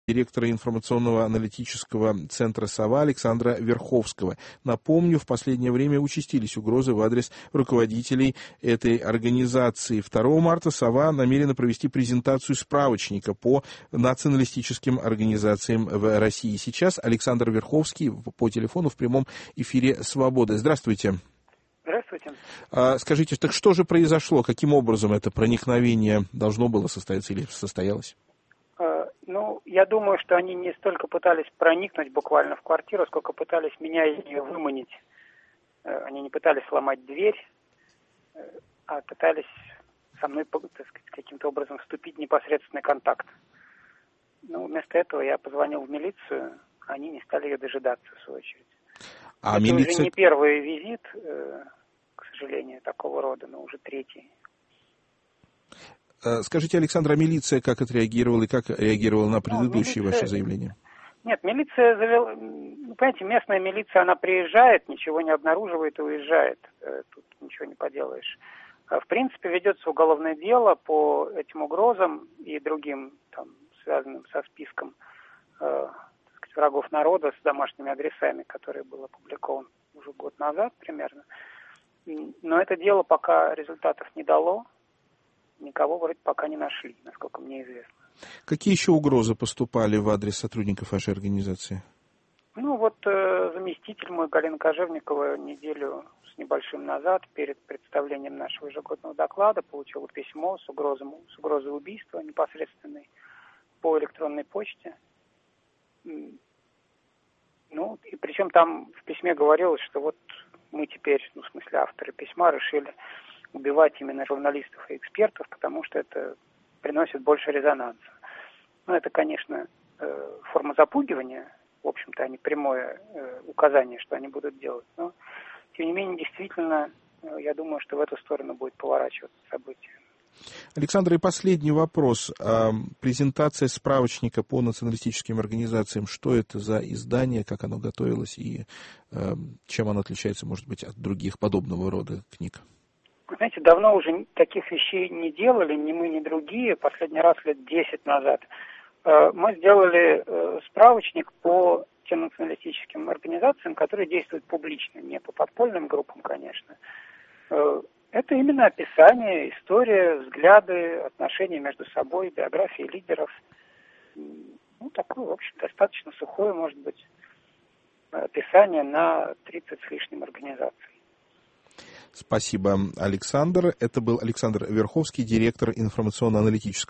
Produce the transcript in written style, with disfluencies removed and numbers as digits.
Директора информационного аналитического центра «Сова» Александра Верховского. Напомню, в последнее время участились угрозы в адрес руководителей этой организации. 2 марта «Сова» намерена провести презентацию справочника по националистическим организациям в России. Сейчас Александр Верховский по телефону в прямом эфире «Свободы». Здравствуйте. Здравствуйте. Скажите, так что же произошло? Каким образом это проникновение должно было состояться или состоялось? Я думаю, что они не столько пытались проникнуть буквально в квартиру, сколько пытались меня ее выманить. Они не пытались сломать дверь, а пытались со мной, так сказать, каким-то образом вступить в непосредственный контакт. Вместо этого я позвонил в милицию, они не стали ее дожидаться, в свою очередь. Это уже не первый визит, к сожалению, такого рода, но уже третий. Скажите, Александр, а милиция как отреагировала и как реагировала на предыдущие ваши заявления? Нет, милиция завела... Понимаете, местная милиция, она приезжает, ничего не обнаруживает и уезжает. Тут ничего не поделаешь. В принципе, ведется уголовное дело по этим угрозам и другим, связанным со списком врагов народа с домашними адресами, который был опубликован уже год назад примерно. Но это дело пока результатов не дало. Никого вроде пока не нашли, насколько мне известно. Какие еще угрозы поступали в адрес сотрудников вашей организации? Заместитель мой, Галина Кожевникова, неделю с небольшим назад, перед представлением нашего ежегодного доклада, получила письмо с угрозой убийства непосредственной по электронной почте. И причем там в письме говорилось, что мы теперь, в смысле авторы письма, решили убивать именно журналистов и экспертов, потому что это приносит больше резонанса. Это, конечно, форма запугивания, в общем-то, а не прямое указание, что они будут делать. Но, тем не менее, действительно, я думаю, что в эту сторону будет поворачиваться события. Александр, и последний вопрос. Презентация справочника по националистическим организациям. Что это за издание, как оно готовилось и чем оно отличается, может быть, от других подобного рода книг? Знаете, давно уже таких вещей не делали, ни мы, ни другие. Последний раз лет 10 назад. Мы сделали справочник по тем националистическим организациям, которые действуют публично, не по подпольным группам, конечно. Это именно описание, история, взгляды, отношения между собой, биографии лидеров. Такое, в общем, достаточно сухое, может быть, описание на 30 с лишним организаций. Спасибо, Александр. Это был Александр Верховский, директор информационно-аналитического